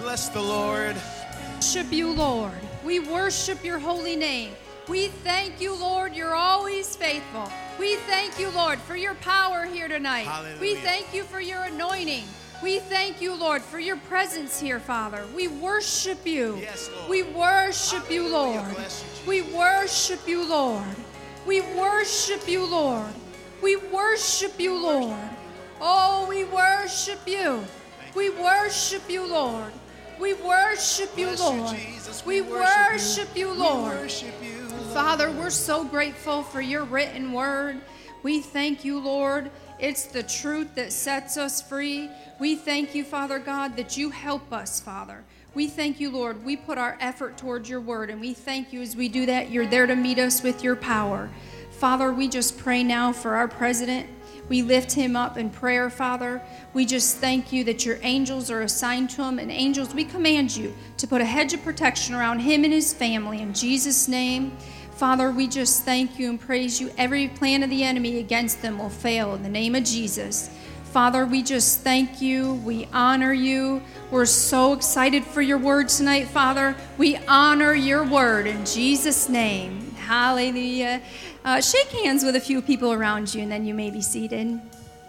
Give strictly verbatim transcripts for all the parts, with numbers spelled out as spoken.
bless the Lord. Worship you, Lord. We worship your holy name. We thank you, Lord. You're always faithful. We thank you, Lord, for your power here tonight. Hallelujah. We thank you for your anointing. We thank you, Lord, for your presence here, Father. We worship you. Yes, Lord. We worship Hallelujah. you, Lord. Bless you, Jesus. We worship you, Lord. We worship you, Lord. We worship you, Lord. Oh, we worship you. We worship you, Lord. We worship you, Bless Lord. you, Jesus. We worship you, Lord. We worship you, Lord. Father, we're so grateful for your written word. We thank you, Lord. It's the truth that sets us free. We thank you, Father God, that you help us, Father. We thank you, Lord. We put our effort towards your word, and we thank you as we do that. You're there to meet us with your power. Father, we just pray now for our president. We lift him up in prayer, Father. We just thank you that your angels are assigned to him. And angels, we command you to put a hedge of protection around him and his family in Jesus' name. Father, we just thank you and praise you. Every plan of the enemy against them will fail in the name of Jesus. Father, we just thank you. We honor you. We're so excited for your word tonight, Father. We honor your word in Jesus' name. Hallelujah. Uh, shake hands with a few people around you, and then you may be seated.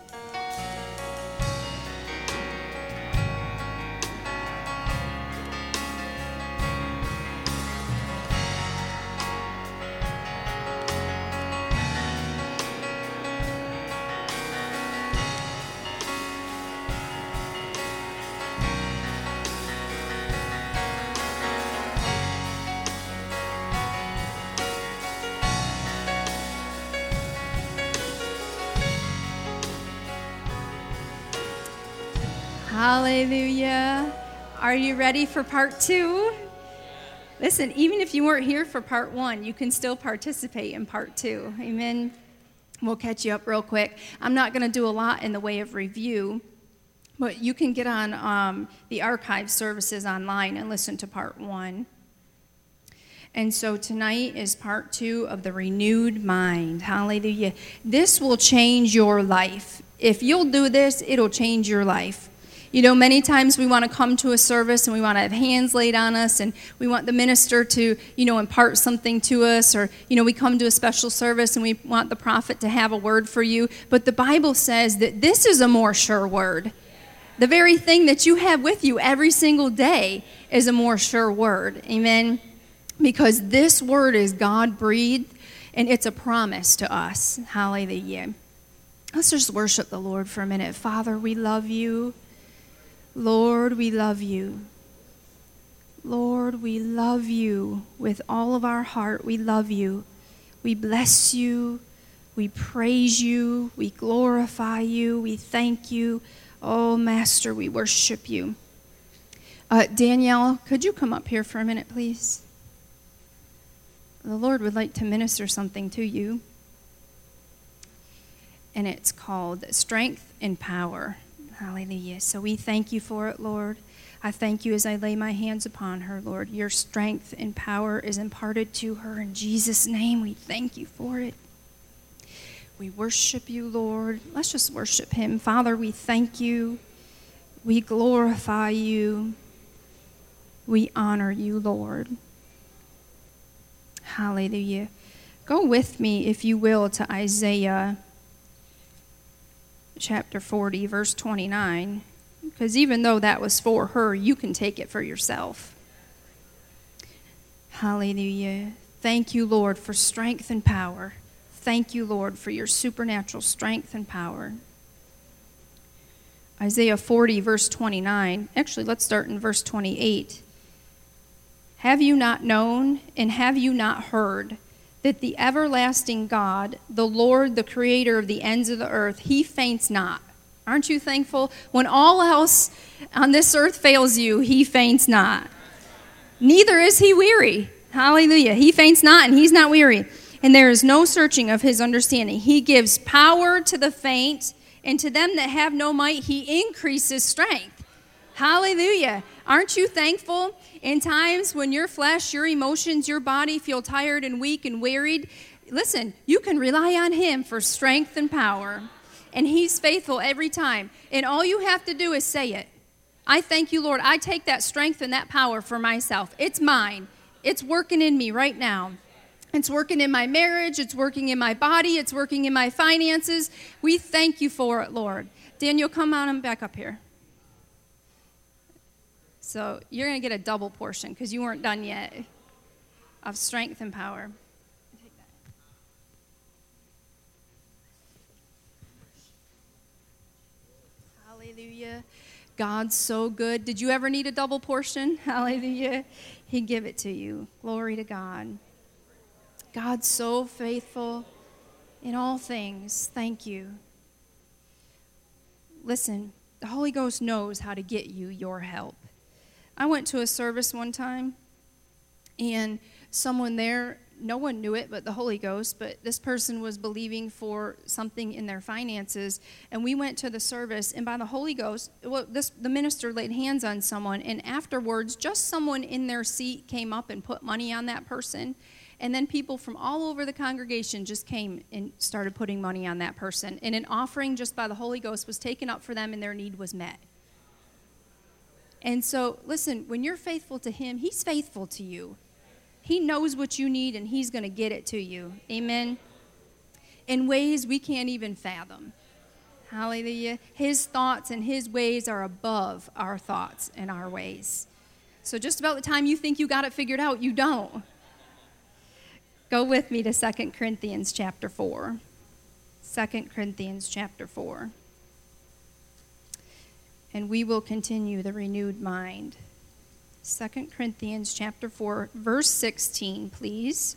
Hallelujah. Are you ready for part two? Listen, even if you weren't here for part one, you can still participate in part two. Amen. We'll catch you up real quick. I'm not going to do a lot in the way of review, but you can get on um, the archive services online and listen to part one. And so tonight is part two of the renewed mind. Hallelujah. This will change your life. If you'll do this, it'll change your life. You know, many times we want to come to a service and we want to have hands laid on us and we want the minister to, you know, impart something to us, or, you know, we come to a special service and we want the prophet to have a word for you. But the Bible says that this is a more sure word. The very thing that you have with you every single day is a more sure word. Amen. Because this word is God-breathed and it's a promise to us. Hallelujah. Let's just worship the Lord for a minute. Father, we love you. Lord, we love you. Lord, we love you with all of our heart. We love you. We bless you. We praise you. We glorify you. We thank you. Oh, Master, we worship you. Uh, Danielle, could you come up here for a minute, please? The Lord would like to minister something to you. And it's called Strength and Power. Hallelujah. So we thank you for it, Lord. I thank you as I lay my hands upon her, Lord. Your strength and power is imparted to her in Jesus' name. We thank you for it. We worship you, Lord. Let's just worship him. Father, we thank you. We glorify you. We honor you, Lord. Hallelujah. Go with me, if you will, to Isaiah chapter forty, verse twenty-nine, because even though that was for her, you can take it for yourself. Hallelujah. Thank you, Lord, for strength and power. Thank you, Lord, for your supernatural strength and power. Isaiah forty, verse twenty-nine. Actually, let's start in verse twenty-eight. Have you not known and have you not heard that the everlasting God, the Lord, the creator of the ends of the earth, he faints not? Aren't you thankful? When all else on this earth fails you, he faints not. Neither is he weary. Hallelujah. He faints not and he's not weary. And there is no searching of his understanding. He gives power to the faint, and to them that have no might, he increases strength. Hallelujah. Aren't you thankful? In times when your flesh, your emotions, your body feel tired and weak and wearied, listen, you can rely on him for strength and power. And he's faithful every time. And all you have to do is say it. I thank you, Lord. I take that strength and that power for myself. It's mine. It's working in me right now. It's working in my marriage. It's working in my body. It's working in my finances. We thank you for it, Lord. Daniel, come on and back up here. So you're going to get a double portion because you weren't done yet of strength and power. Hallelujah. God's so good. Did you ever need a double portion? Hallelujah. He'd give it to you. Glory to God. God's so faithful in all things. Thank you. Listen, the Holy Ghost knows how to get you your help. I went to a service one time, and someone there, no one knew it but the Holy Ghost, but this person was believing for something in their finances, and we went to the service, and by the Holy Ghost, well, this, the minister laid hands on someone, and afterwards, just someone in their seat came up and put money on that person, and then people from all over the congregation just came and started putting money on that person, and an offering just by the Holy Ghost was taken up for them, and their need was met. And so, listen, when you're faithful to him, he's faithful to you. He knows what you need, and he's going to get it to you. Amen? In ways we can't even fathom. Hallelujah. His thoughts and his ways are above our thoughts and our ways. So just about the time you think you got it figured out, you don't. Go with me to Second Corinthians chapter four. Second Corinthians chapter four. And we will continue the renewed mind. Second Corinthians chapter four, verse sixteen, please.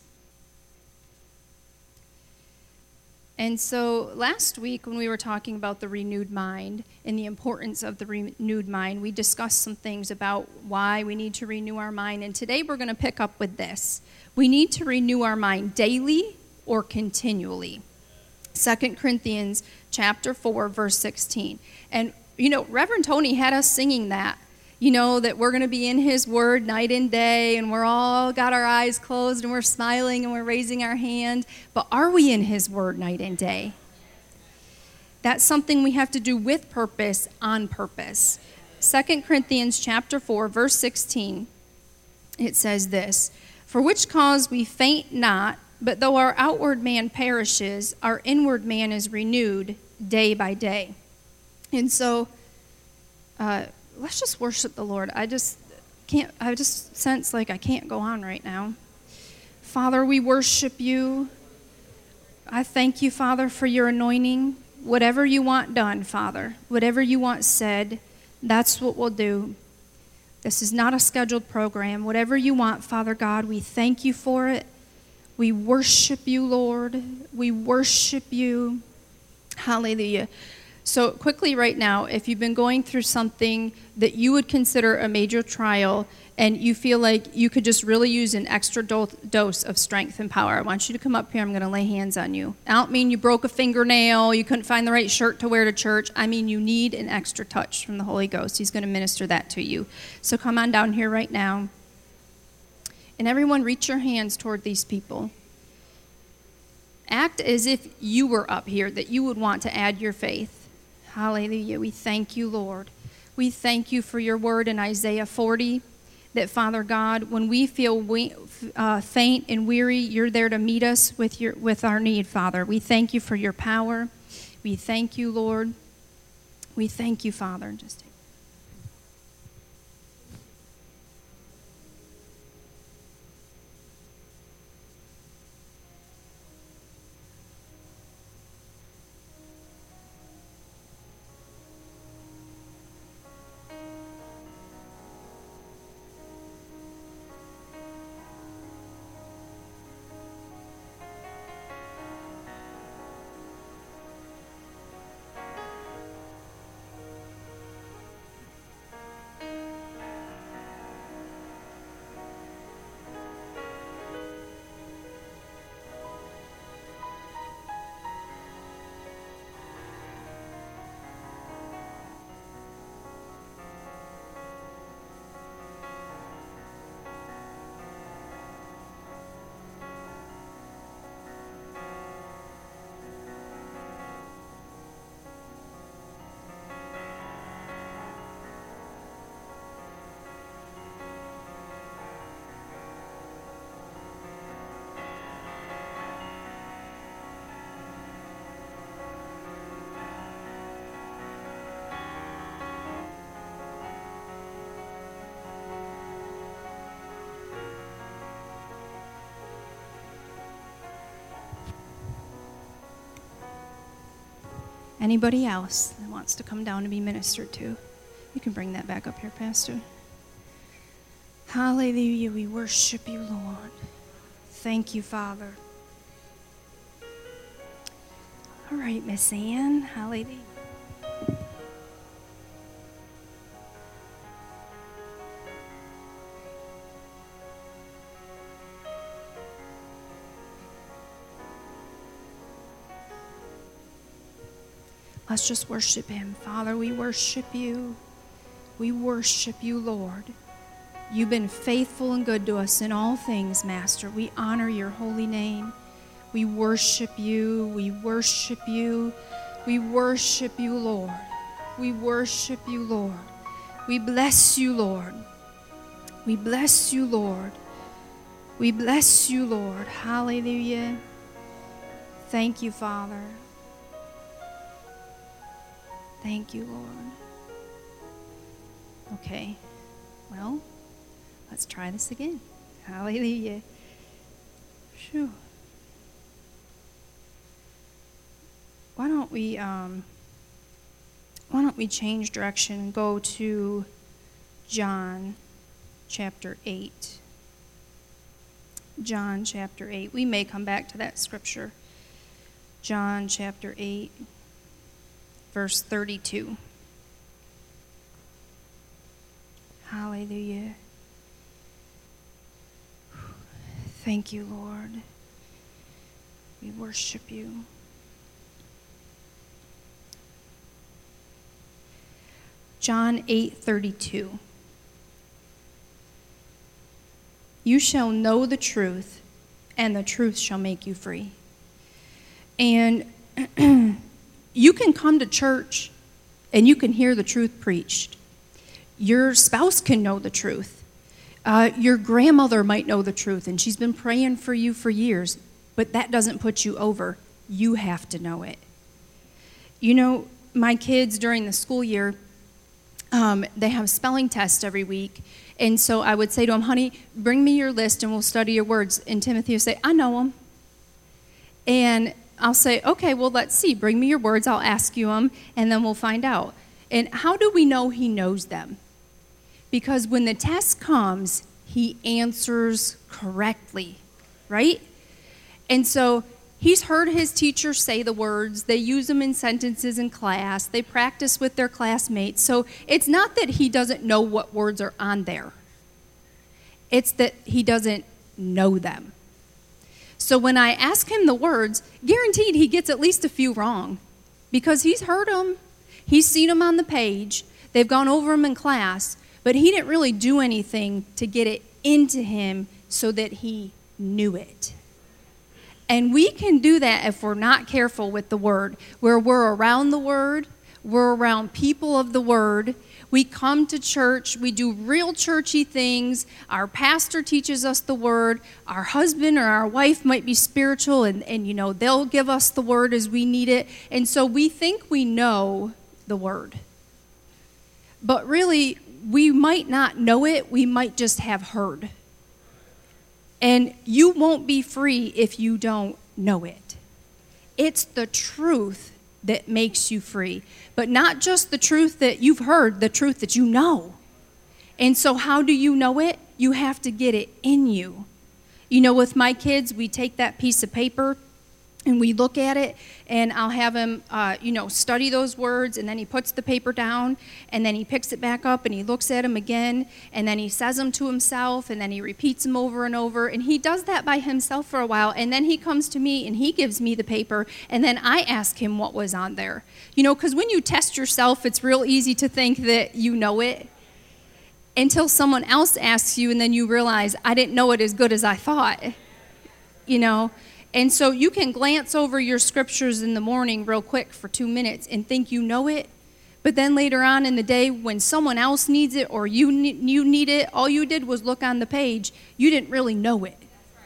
And so last week when we were talking about the renewed mind and the importance of the renewed mind, we discussed some things about why we need to renew our mind. And today we're going to pick up with this. We need to renew our mind daily or continually. Second Corinthians chapter four, verse sixteen. And you know, Reverend Tony had us singing that, you know, that we're going to be in his word night and day, and we're all got our eyes closed, and we're smiling, and we're raising our hand. But are we in his word night and day? That's something we have to do with purpose, on purpose. Second Corinthians chapter four, verse sixteen, it says this, "For which cause we faint not, but though our outward man perishes, our inward man is renewed day by day." And so, uh, let's just worship the Lord. I just can't, I just sense like I can't go on right now. Father, we worship you. I thank you, Father, for your anointing. Whatever you want done, Father, whatever you want said, that's what we'll do. This is not a scheduled program. Whatever you want, Father God, we thank you for it. We worship you, Lord. We worship you. Hallelujah. So quickly right now, if you've been going through something that you would consider a major trial and you feel like you could just really use an extra do- dose of strength and power, I want you to come up here. I'm going to lay hands on you. I don't mean you broke a fingernail, you couldn't find the right shirt to wear to church. I mean you need an extra touch from the Holy Ghost. He's going to minister that to you. So come on down here right now. And everyone reach your hands toward these people. Act as if you were up here, that you would want to add your faith. Hallelujah. We thank you, Lord. We thank you for your word in Isaiah forty, that, Father God, when we feel we, uh, faint and weary, you're there to meet us with your with our need, Father. We thank you for your power. We thank you, Lord. We thank you, Father. Just take Anybody else that wants to come down and be ministered to? You can bring that back up here, Pastor. Hallelujah. We worship you, Lord. Thank you, Father. All right, Miss Ann. Hallelujah. Let's just worship him. Father, we worship you. We worship you, Lord. You've been faithful and good to us in all things, Master. We honor your holy name. We worship you. We worship you. We worship you, Lord. We worship you, Lord. We bless you, Lord. We bless you, Lord. We bless you, Lord. Hallelujah. Thank you, Father. Thank you, Lord. Okay, well, let's try this again. Hallelujah. Phew. Why don't we, um, why don't we change direction and go to John chapter eight. John chapter eight. We may come back to that scripture. John chapter eight. Verse thirty-two. Hallelujah. Thank you, Lord. We worship you. John eight thirty-two. You shall know the truth, and the truth shall make you free. And you can come to church and you can hear the truth preached. Your spouse can know the truth. Uh, your grandmother might know the truth, and she's been praying for you for years, but that doesn't put you over. You have to know it. You know, my kids during the school year, um, they have spelling tests every week, and so I would say to them, honey, bring me your list and we'll study your words. And Timothy would say, I know them. And I'll say, okay, well, let's see. Bring me your words. I'll ask you them, and then we'll find out. And how do we know he knows them? Because when the test comes, he answers correctly, right? And so he's heard his teacher say the words. They use them in sentences in class. They practice with their classmates. So it's not that he doesn't know what words are on there. It's that he doesn't know them. So when I ask him the words, guaranteed he gets at least a few wrong because he's heard them. He's seen them on the page. They've gone over them in class, but he didn't really do anything to get it into him so that he knew it. And we can do that if we're not careful with the word, where we're around the word, we're around people of the word. We come to church, we do real churchy things. Our pastor teaches us the word. Our husband or our wife might be spiritual, and, and you know, they'll give us the word as we need it. And so we think we know the word. But really, we might not know it, we might just have heard. And you won't be free if you don't know it. It's the truth that makes you free. But not just the truth that you've heard, the truth that you know. And so how do you know it? You have to get it in you. You know, with my kids, we take that piece of paper and we look at it, and I'll have him, uh, you know, study those words, and then he puts the paper down, and then he picks it back up, and he looks at them again, and then he says them to himself, and then he repeats them over and over, and he does that by himself for a while, and then he comes to me, and he gives me the paper, and then I ask him what was on there. You know, because when you test yourself, it's real easy to think that you know it until someone else asks you, and then you realize, I didn't know it as good as I thought, you know. And so you can glance over your scriptures in the morning real quick for two minutes and think you know it. But then later on in the day when someone else needs it or you you need it, all you did was look on the page. You didn't really know it.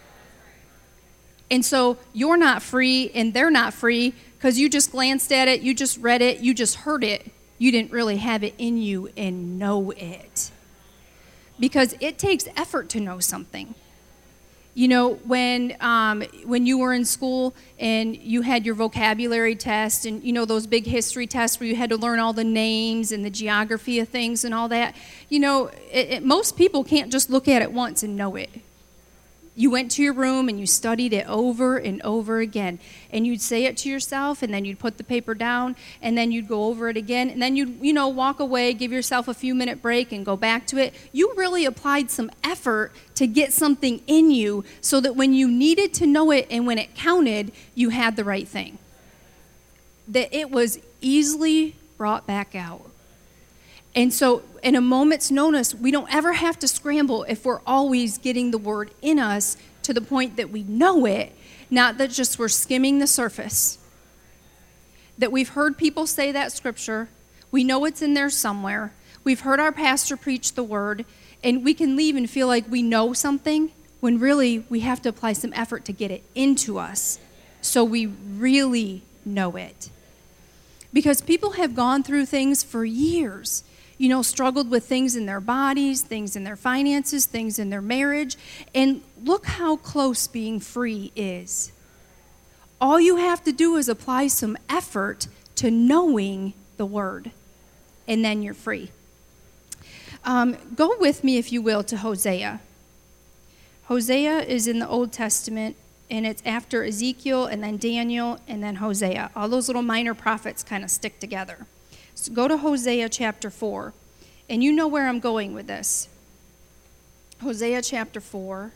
And so you're not free and they're not free because you just glanced at it, you just read it, you just heard it. You didn't really have it in you and know it. Because it takes effort to know something. You know, when um, when you were in school and you had your vocabulary test and, you know, those big history tests where you had to learn all the names and the geography of things and all that, you know, it, it, most people can't just look at it once and know it. You went to your room and you studied it over and over again. And you'd say it to yourself, and then you'd put the paper down, and then you'd go over it again, and then you'd, you know, walk away, give yourself a few minute break and go back to it. You really applied some effort to get something in you so that when you needed to know it and when it counted, you had the right thing. That it was easily brought back out. And so in a moment's notice, we don't ever have to scramble if we're always getting the word in us to the point that we know it, not that just we're skimming the surface. That we've heard people say that scripture, we know it's in there somewhere, we've heard our pastor preach the word, and we can leave and feel like we know something when really we have to apply some effort to get it into us so we really know it. Because people have gone through things for years. You know, struggled with things in their bodies, things in their finances, things in their marriage. And look how close being free is. All you have to do is apply some effort to knowing the word, and then you're free. Um, go with me, if you will, to Hosea. Hosea is in the Old Testament, and it's after Ezekiel, and then Daniel, and then Hosea. All those little minor prophets kind of stick together. So go to Hosea chapter four, and you know where I'm going with this. Hosea chapter four.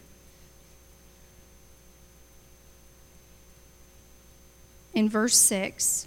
In verse six.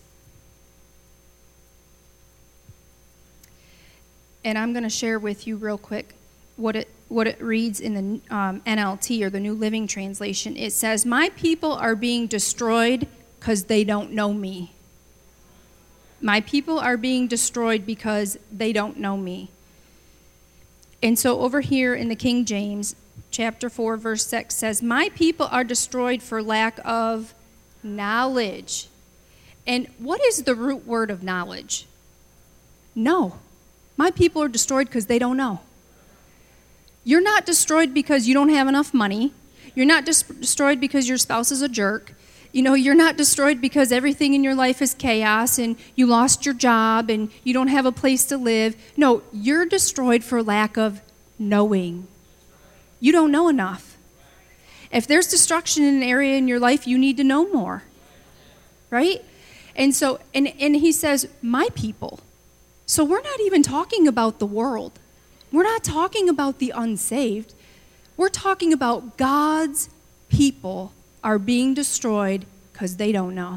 And I'm going to share with you real quick what it what it reads in the um, N L T, or the New Living Translation. It says, "My people are being destroyed because they don't know me." My people are being destroyed because they don't know me. And so over here in the King James, chapter four, verse six says, "My people are destroyed for lack of knowledge." And what is the root word of knowledge? No. My people are destroyed because they don't know. You're not destroyed because you don't have enough money. You're not dis- destroyed because your spouse is a jerk. You know, you're not destroyed because everything in your life is chaos and you lost your job and you don't have a place to live. No, you're destroyed for lack of knowing. You don't know enough. If there's destruction in an area in your life, you need to know more. Right? And so, and, and he says, my people. So we're not even talking about the world. We're not talking about the unsaved. We're talking about God's people are being destroyed because they don't know.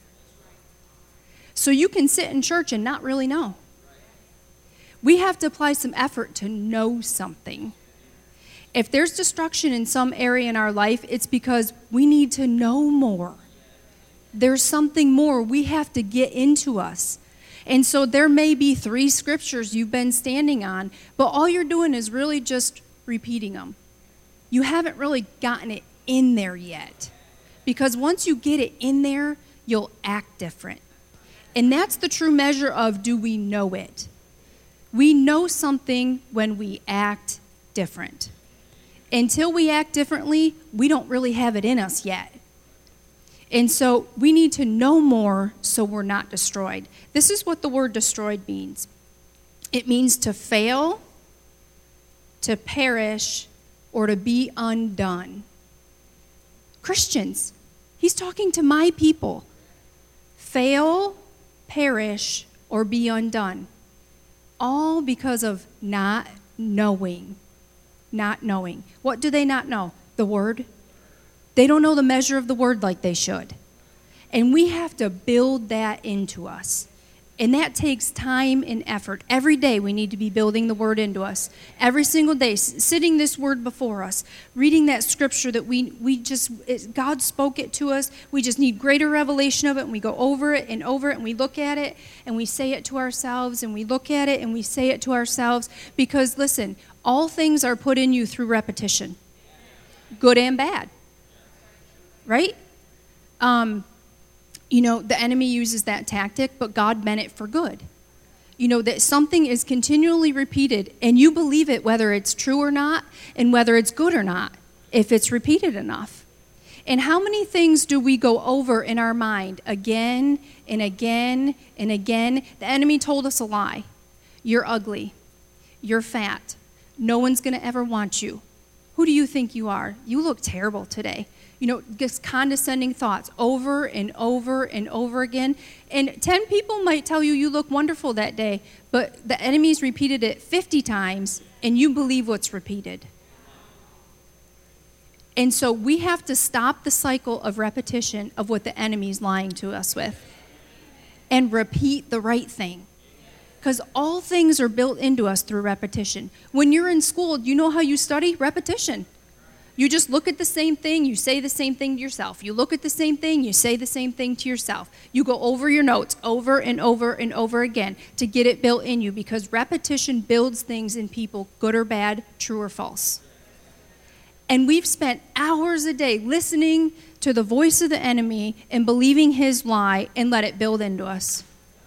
So you can sit in church and not really know. We have to apply some effort to know something. If there's destruction in some area in our life, it's because we need to know more. There's something more we have to get into us. And so there may be three scriptures you've been standing on, but all you're doing is really just repeating them. You haven't really gotten it in there yet. Because once you get it in there, you'll act different. And that's the true measure of, do we know it? We know something when we act different. Until we act differently, we don't really have it in us yet. And so we need to know more so we're not destroyed. This is what the word destroyed means. It means to fail, to perish, or to be undone. Christians, he's talking to my people. Fail, perish, or be undone. All because of not knowing. Not knowing. What do they not know? The word. They don't know the measure of the word like they should. And we have to build that into us. And that takes time and effort. Every day we need to be building the word into us. Every single day, sitting this word before us, reading that scripture that we we just, it, God spoke it to us. We just need greater revelation of it, and we go over it and over it, and we look at it, and we say it to ourselves, and we look at it, and we say it to ourselves. Because, listen, all things are put in you through repetition, good and bad. Right? Um, you know, the enemy uses that tactic, but God meant it for good. You know, that something is continually repeated, and you believe it whether it's true or not, and whether it's good or not. if it's repeated enough. And how many things do we go over in our mind again and again and again? The enemy told us a lie. You're ugly. You're fat. No one's going to ever want you. Who do you think you are? You look terrible today. You know, just condescending thoughts over and over and over again. And ten people might tell you you look wonderful that day, but the enemy's repeated it fifty times, and you believe what's repeated. And so we have to stop the cycle of repetition of what the enemy's lying to us with and repeat the right thing. Because all things are built into us through repetition. When you're in school, you know how you study? Repetition. You just look at the same thing, you say the same thing to yourself. You look at the same thing, you say the same thing to yourself. You go over your notes over and over and over again to get it built in you, because repetition builds things in people, good or bad, true or false. And we've spent hours a day listening to the voice of the enemy and believing his lie and let it build into us.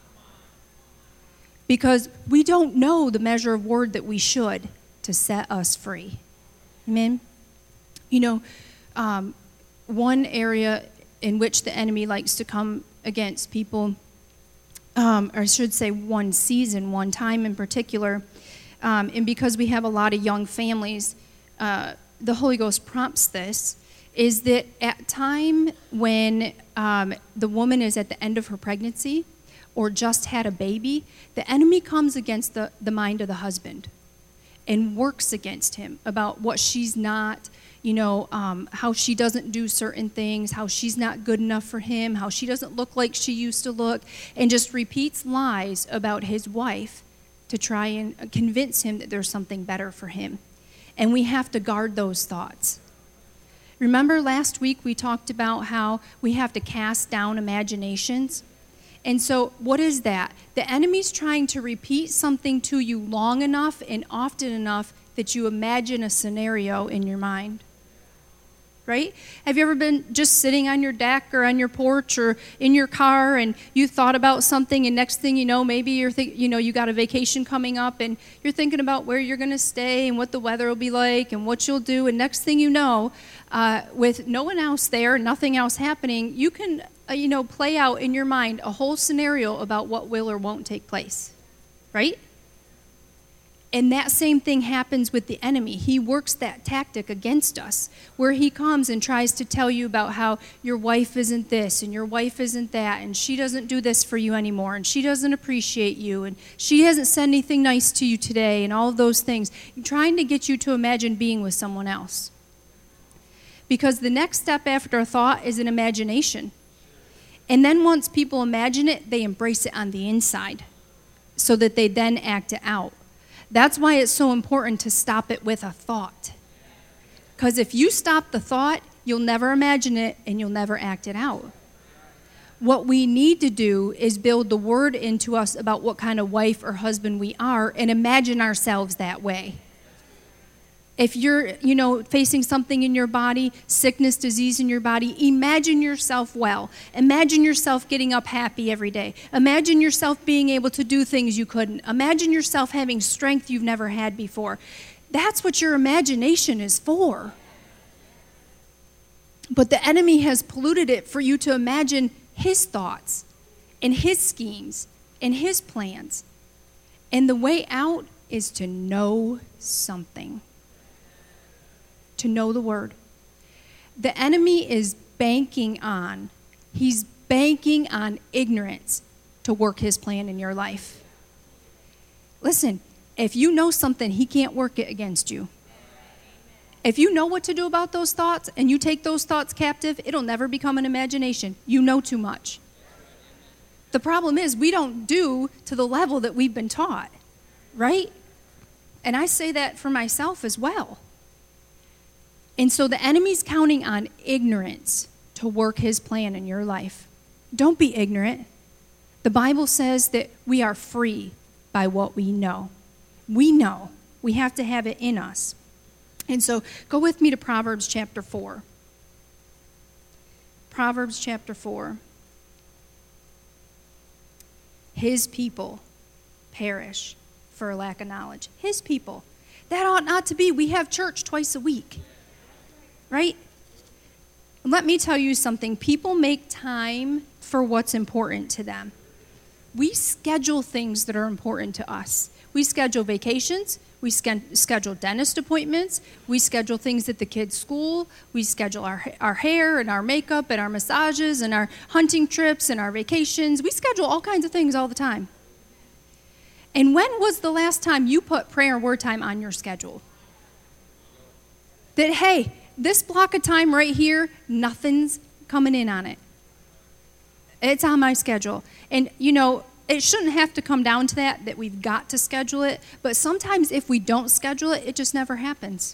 Because we don't know the measure of word that we should to set us free. Amen? You know, um, one area in which the enemy likes to come against people, um, or I should say one season, one time in particular, um, and because we have a lot of young families, uh, the Holy Ghost prompts this, is that at time when um, the woman is at the end of her pregnancy or just had a baby, the enemy comes against the, the mind of the husband and works against him about what she's not, you know, um, how she doesn't do certain things, how she's not good enough for him, how she doesn't look like she used to look, and just repeats lies about his wife to try and convince him that there's something better for him. And we have to guard those thoughts. Remember last week we talked about how we have to cast down imaginations? And so what is that? The enemy's trying to repeat something to you long enough and often enough that you imagine a scenario in your mind. Right? Have you ever been just sitting on your deck or on your porch or in your car and you thought about something, and next thing you know, maybe you're think, you know, you got a vacation coming up and you're thinking about where you're going to stay and what the weather will be like and what you'll do, and next thing you know, uh, with no one else there, nothing else happening, you can uh, you know, play out in your mind a whole scenario about what will or won't take place. Right? And that same thing happens with the enemy. He works that tactic against us, where he comes and tries to tell you about how your wife isn't this and your wife isn't that, and she doesn't do this for you anymore, and she doesn't appreciate you, and she hasn't said anything nice to you today, and all of those things, trying to get you to imagine being with someone else. Because the next step after a thought is an imagination. And then once people imagine it, they embrace it on the inside so that they then act it out. That's why it's so important to stop it with a thought. Because if you stop the thought, you'll never imagine it and you'll never act it out. What we need to do is build the word into us about what kind of wife or husband we are and imagine ourselves that way. If you're, you know, facing something in your body, sickness, disease in your body, imagine yourself well. Imagine yourself getting up happy every day. Imagine yourself being able to do things you couldn't. Imagine yourself having strength you've never had before. That's what your imagination is for. But the enemy has polluted it for you to imagine his thoughts and his schemes and his plans. And the way out is to know something. To know the word. The enemy is banking on, he's banking on ignorance to work his plan in your life. Listen, if you know something, he can't work it against you. If you know what to do about those thoughts and you take those thoughts captive, it'll never become an imagination. You know too much. The problem is we don't do to the level that we've been taught, right? And I say that for myself as well. And so the enemy's counting on ignorance to work his plan in your life. Don't be ignorant. The Bible says that we are free by what we know. We know. We have to have it in us. And so go with me to Proverbs chapter four. Proverbs chapter four. His people perish for a lack of knowledge. His people. That ought not to be. We have church twice a week. right? Let me tell you something. People make time for what's important to them. We schedule things that are important to us. We schedule vacations. We ske- schedule dentist appointments. We schedule things at the kids' school. We schedule our, our hair and our makeup and our massages and our hunting trips and our vacations. We schedule all kinds of things all the time. And when was the last time you put prayer and word time on your schedule? That, hey, this block of time right here, nothing's coming in on it. It's on my schedule. And, you know, it shouldn't have to come down to that, that we've got to schedule it. But sometimes if we don't schedule it, it just never happens.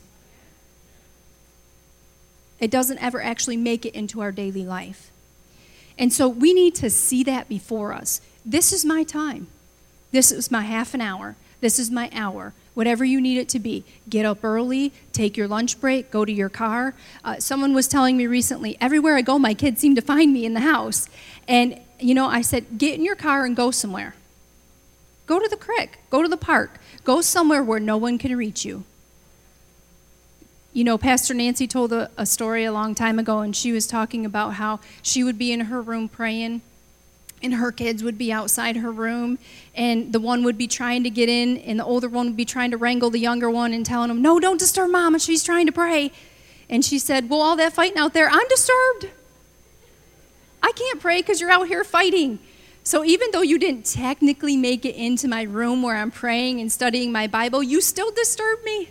It doesn't ever actually make it into our daily life. And so we need to see that before us. This is my time. This is my half an hour. This is my hour. Whatever you need it to be. Get up early, take your lunch break, go to your car. Uh, someone was telling me recently, everywhere I go, my kids seem to find me in the house. And, you know, I said, get in your car and go somewhere. Go to the creek. Go to the park. Go somewhere where no one can reach you. You know, Pastor Nancy told a, a story a long time ago, and she was talking about how she would be in her room praying, and her kids would be outside her room, and the one would be trying to get in, and the older one would be trying to wrangle the younger one and telling him, no, don't disturb Mama, she's trying to pray. And she said, well, all that fighting out there, I'm disturbed. I can't pray because you're out here fighting. So even though you didn't technically make it into my room where I'm praying and studying my Bible, you still disturb me.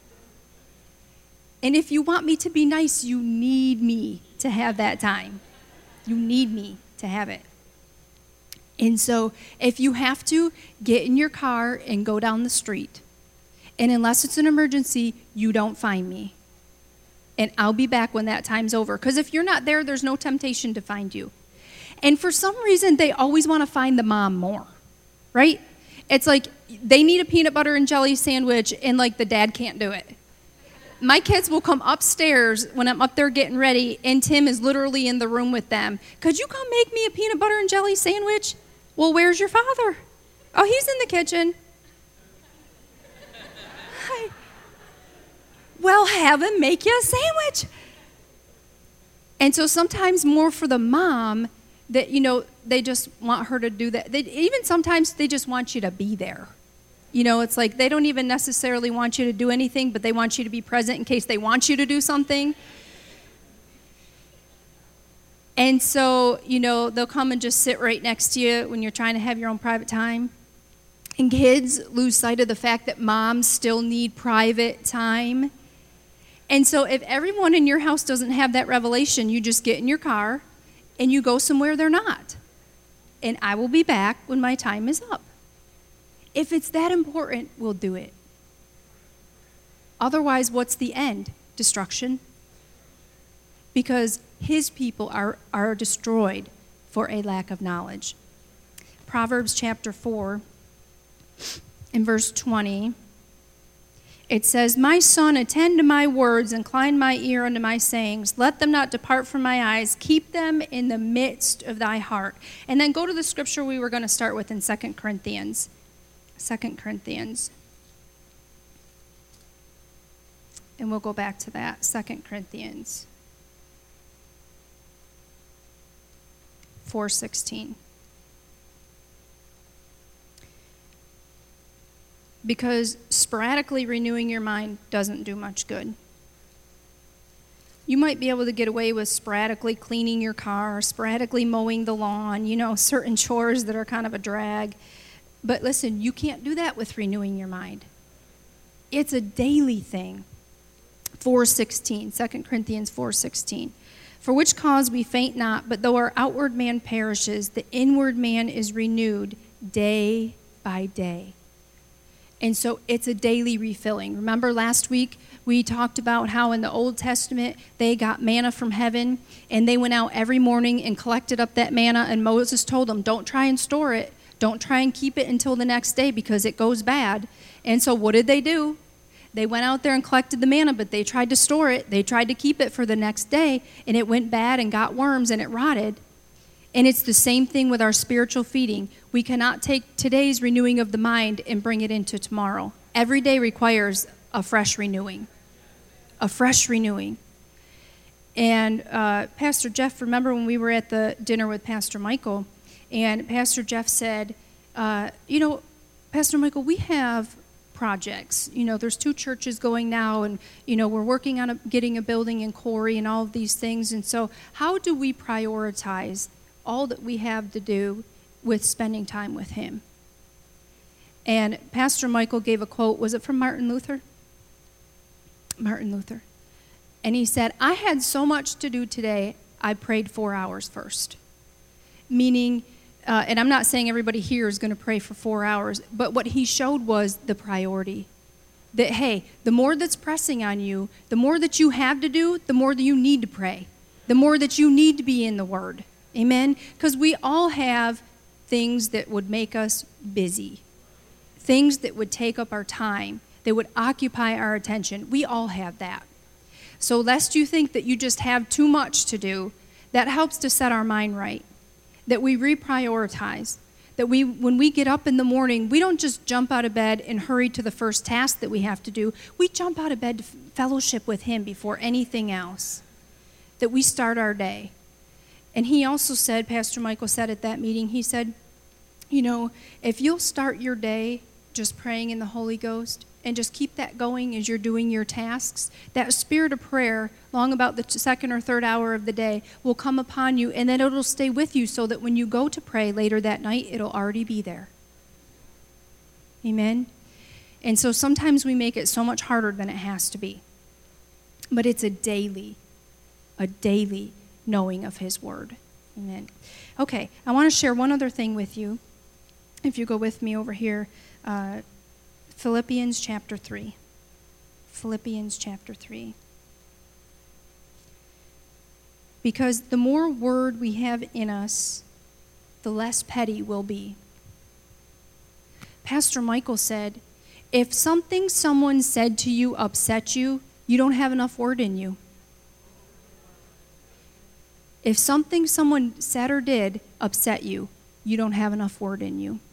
And if you want me to be nice, you need me to have that time. You need me to have it. And so if you have to, get in your car and go down the street. And unless it's an emergency, you don't find me. And I'll be back when that time's over. Because if you're not there, there's no temptation to find you. And for some reason, they always want to find the mom more, right? It's like they need a peanut butter and jelly sandwich, and like the dad can't do it. My kids will come upstairs when I'm up there getting ready, and Tim is literally in the room with them. Could you come make me a peanut butter and jelly sandwich? Well, where's your father? Oh, he's in the kitchen. Hi. Well, have him make you a sandwich. And so sometimes more for the mom that, you know, they just want her to do that. They, even sometimes they just want you to be there. You know, it's like they don't even necessarily want you to do anything, but they want you to be present in case they want you to do something. And so, you know, they'll come and just sit right next to you when you're trying to have your own private time. And kids lose sight of the fact that moms still need private time. And so if everyone in your house doesn't have that revelation, you just get in your car and you go somewhere they're not. And I will be back when my time is up. If it's that important, we'll do it. Otherwise, what's the end? Destruction. Because his people are, are destroyed for a lack of knowledge. Proverbs chapter four, in verse twenty, it says, my son, attend to my words, incline my ear unto my sayings. Let them not depart from my eyes. Keep them in the midst of thy heart. And then go to the scripture we were going to start with in Second Corinthians. Second Corinthians. And we'll go back to that. Second Corinthians four sixteen. Because sporadically renewing your mind doesn't do much good. You might be able to get away with sporadically cleaning your car, sporadically mowing the lawn, you know, certain chores that are kind of a drag. But listen, you can't do that with renewing your mind. It's a daily thing. four sixteen, Second Corinthians four sixteen. For which cause we faint not, but though our outward man perishes, the inward man is renewed day by day. And so it's a daily refilling. Remember last week we talked about how in the Old Testament they got manna from heaven, and they went out every morning and collected up that manna, and Moses told them, don't try and store it. Don't try and keep it until the next day because it goes bad. And so what did they do? They went out there and collected the manna, but they tried to store it. They tried to keep it for the next day, and it went bad and got worms and it rotted. And it's the same thing with our spiritual feeding. We cannot take today's renewing of the mind and bring it into tomorrow. Every day requires a fresh renewing. A fresh renewing. And uh, Pastor Jeff, remember when we were at the dinner with Pastor Michael, and Pastor Jeff said, uh, you know, Pastor Michael, we have projects. You know, there's two churches going now, and, you know, we're working on a, getting a building in Corey and all of these things. And so how do we prioritize all that we have to do with spending time with him? And Pastor Michael gave a quote. Was it from Martin Luther? Martin Luther. And he said, I had so much to do today, I prayed four hours first. Meaning, uh, and I'm not saying everybody here is going to pray for four hours, but what he showed was the priority. That, hey, the more that's pressing on you, the more that you have to do, the more that you need to pray. The more that you need to be in the Word. Amen? Because we all have things that would make us busy. Things that would take up our time, that would occupy our attention. We all have that. So lest you think that you just have too much to do, that helps to set our mind right. That we reprioritize. That we, when we get up in the morning, we don't just jump out of bed and hurry to the first task that we have to do. We jump out of bed to fellowship with him before anything else. That we start our day. And he also said, Pastor Michael said at that meeting, he said, you know, if you'll start your day just praying in the Holy Ghost, and just keep that going as you're doing your tasks, that spirit of prayer, long about the second or third hour of the day, will come upon you, and then it'll stay with you so that when you go to pray later that night, it'll already be there. Amen? And so sometimes we make it so much harder than it has to be. But it's a daily, a daily knowing of his word. Amen. Okay, I want to share one other thing with you. If you go with me over here, uh, Philippians chapter three. Philippians chapter three. Because the more word we have in us, the less petty we'll be. Pastor Michael said, if something someone said to you upset you, you don't have enough word in you. If something someone said or did upset you, you don't have enough word in you.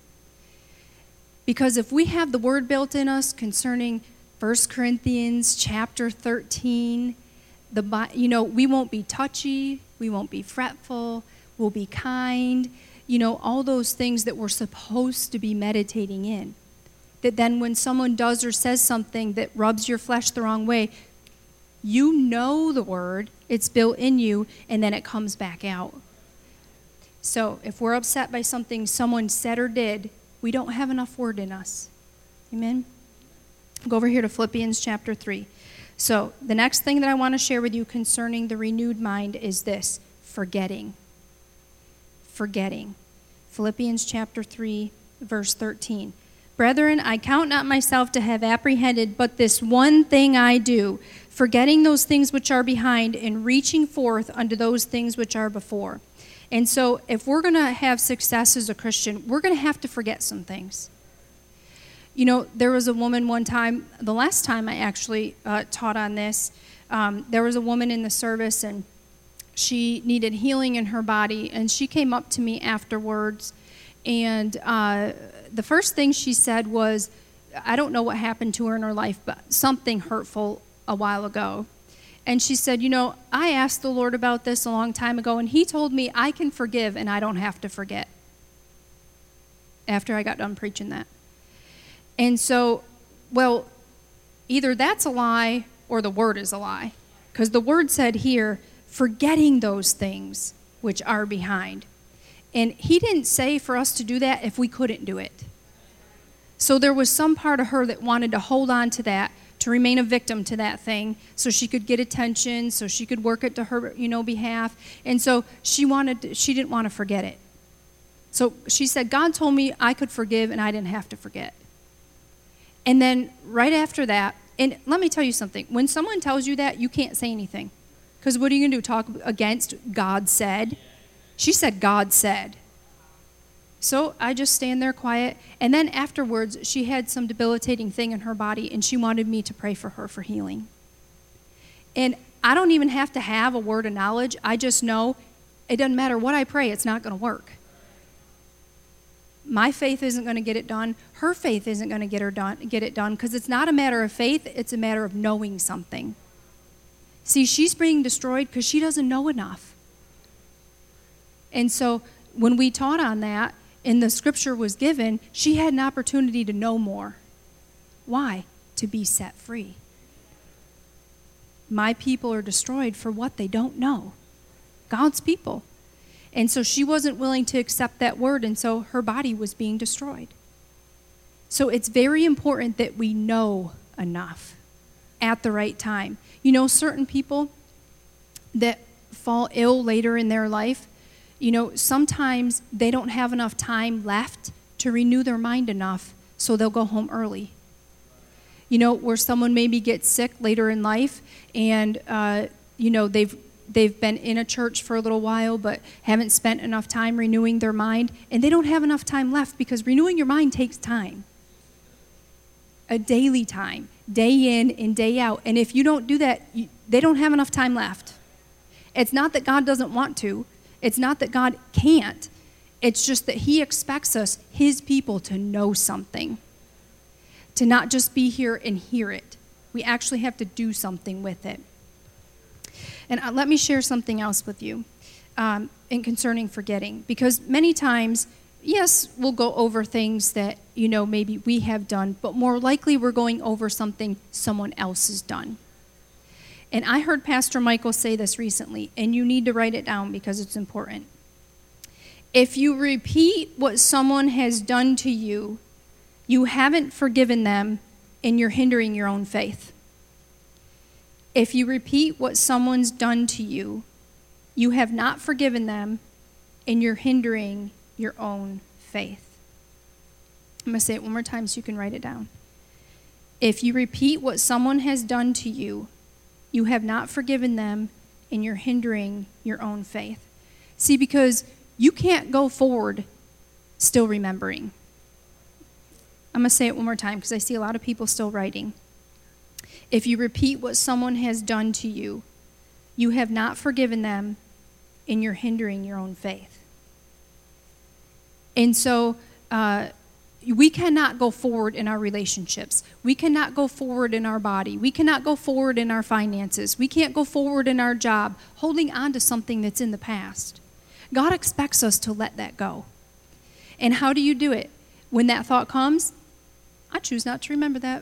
Because if we have the word built in us concerning First Corinthians chapter thirteen, the you know, we won't be touchy, we won't be fretful, we'll be kind, you know, all those things that we're supposed to be meditating in. That then when someone does or says something that rubs your flesh the wrong way, you know the word, it's built in you, and then it comes back out. So if we're upset by something someone said or did, we don't have enough word in us. Amen? Go over here to Philippians chapter three. So the next thing that I want to share with you concerning the renewed mind is this, forgetting. Forgetting. Philippians chapter three, verse thirteen. Brethren, I count not myself to have apprehended, but this one thing I do, forgetting those things which are behind and reaching forth unto those things which are before. And so if we're going to have success as a Christian, we're going to have to forget some things. You know, there was a woman one time, the last time I actually uh, taught on this, um, there was a woman in the service, and she needed healing in her body, and she came up to me afterwards, and uh, the first thing she said was, I don't know what happened to her in her life, but something hurtful a while ago. And she said, you know, I asked the Lord about this a long time ago, and he told me I can forgive and I don't have to forget. After I got done preaching that. And so, well, either that's a lie or the word is a lie. Because the word said here, forgetting those things which are behind. And he didn't say for us to do that if we couldn't do it. So there was some part of her that wanted to hold on to that, to remain a victim to that thing, so she could get attention, so she could work it to her, you know, behalf. And so she wanted, to, she didn't want to forget it. So she said, God told me I could forgive and I didn't have to forget. And then right after that, and let me tell you something, when someone tells you that, you can't say anything. Because what are you going to do, talk against God said? She said God said. So I just stand there quiet. And then afterwards, she had some debilitating thing in her body, and she wanted me to pray for her for healing. And I don't even have to have a word of knowledge. I just know it doesn't matter what I pray, it's not going to work. My faith isn't going to get it done. Her faith isn't going to get her done, get it done, because it's not a matter of faith, it's a matter of knowing something. See, she's being destroyed because she doesn't know enough. And so when we taught on that and the scripture was given, she had an opportunity to know more. Why? To be set free. My people are destroyed for what they don't know. God's people. And so she wasn't willing to accept that word, and so her body was being destroyed. So it's very important that we know enough at the right time. You know, certain people that fall ill later in their life, you know, sometimes they don't have enough time left to renew their mind enough, so they'll go home early. You know, where someone maybe gets sick later in life and, uh, you know, they've they've been in a church for a little while but haven't spent enough time renewing their mind, and they don't have enough time left because renewing your mind takes time. A daily time, day in and day out. And if you don't do that, you, they don't have enough time left. It's not that God doesn't want to. It's not that God can't. It's just that he expects us, his people, to know something. To not just be here and hear it. We actually have to do something with it. And uh, let me share something else with you um, in concerning forgetting. Because many times, yes, we'll go over things that, you know, maybe we have done, but more likely we're going over something someone else has done. And I heard Pastor Michael say this recently, and you need to write it down because it's important. If you repeat what someone has done to you, you haven't forgiven them, and you're hindering your own faith. If you repeat what someone's done to you, you have not forgiven them, and you're hindering your own faith. I'm going to say it one more time so you can write it down. If you repeat what someone has done to you, you have not forgiven them, and you're hindering your own faith. See, because you can't go forward still remembering. I'm going to say it one more time because I see a lot of people still writing. If you repeat what someone has done to you, you have not forgiven them, and you're hindering your own faith. And so uh, we cannot go forward in our relationships. We cannot go forward in our body. We cannot go forward in our finances. We can't go forward in our job holding on to something that's in the past. God expects us to let that go. And how do you do it? When that thought comes, I choose not to remember that.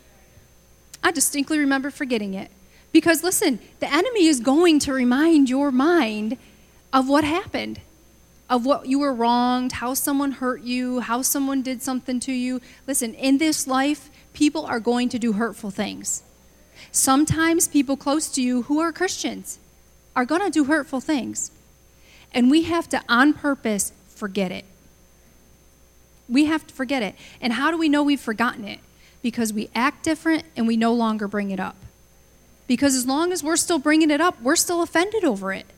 I distinctly remember forgetting it. Because listen, the enemy is going to remind your mind of what happened, of what you were wronged, how someone hurt you, how someone did something to you. Listen, in this life, people are going to do hurtful things. Sometimes people close to you who are Christians are going to do hurtful things. And we have to, on purpose, forget it. We have to forget it. And how do we know we've forgotten it? Because we act different and we no longer bring it up. Because as long as we're still bringing it up, we're still offended over it.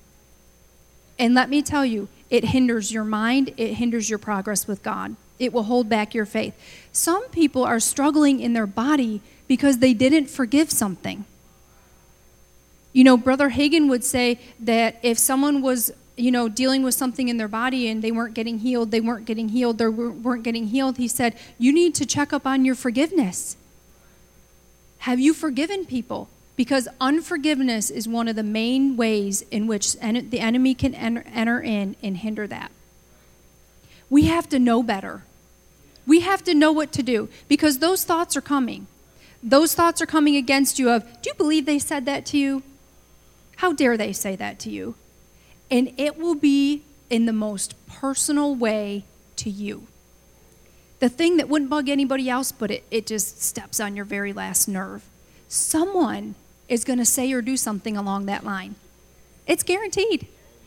And let me tell you, it hinders your mind. It hinders your progress with God. It will hold back your faith. Some people are struggling in their body because they didn't forgive something. You know, Brother Hagin would say that if someone was, you know, dealing with something in their body and they weren't getting healed, they weren't getting healed, they weren't getting healed, he said, you need to check up on your forgiveness. Have you forgiven people? Because unforgiveness is one of the main ways in which the enemy can enter in and hinder that. We have to know better. We have to know what to do because those thoughts are coming. Those thoughts are coming against you of, do you believe they said that to you? How dare they say that to you? And it will be in the most personal way to you. The thing that wouldn't bug anybody else, but it, it just steps on your very last nerve. Someone is going to say or do something along that line. It's guaranteed.